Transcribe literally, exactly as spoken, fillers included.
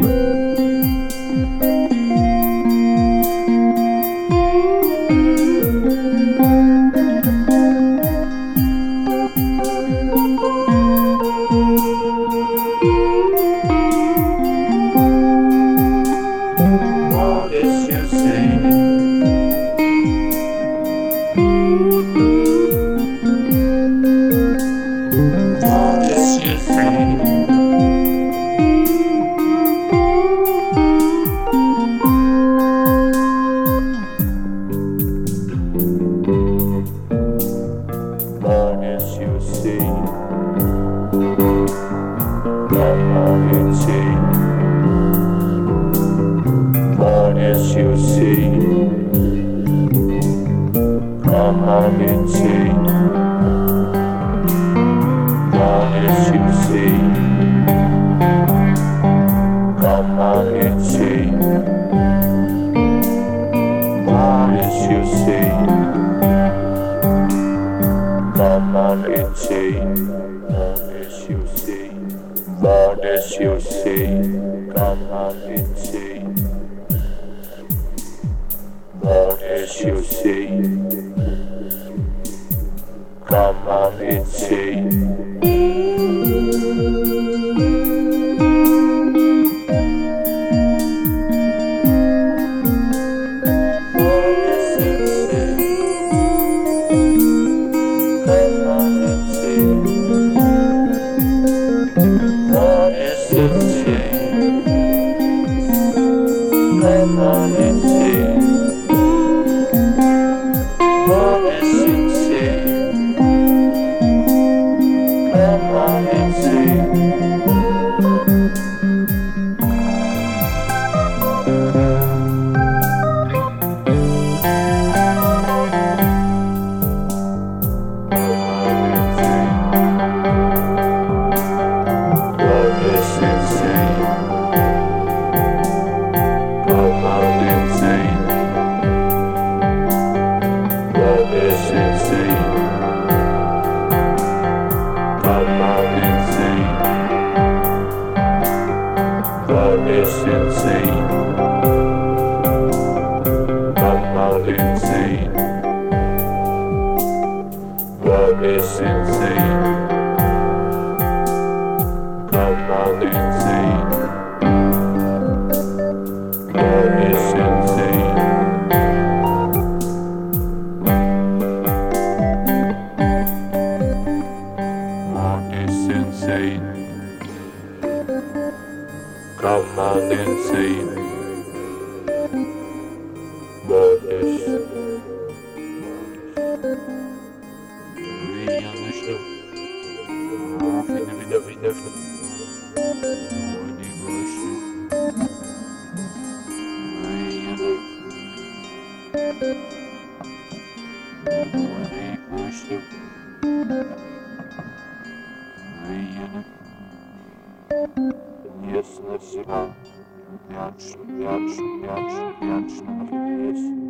What is you say? What is you say? What is you say? Come on and say. What is you say? Come on and say. What is you say? Come on and say. What is you say? Come on and say. What is you say? What is you say? Come on and say. What is you say? Come on and say. What is it say? Come on and say. What is it say? Come on and say. God is insane. I'm not insane. God is insane. I'm not insane. God is insane. God is insane. Come on insane. What is Ой, yanlıştı. Fina fina fina fina. Hadi görüştü. Ay yanım. Hadi görüştü. Ay yanım. Yes, let's go. Yes, yes, yes, yes, yes.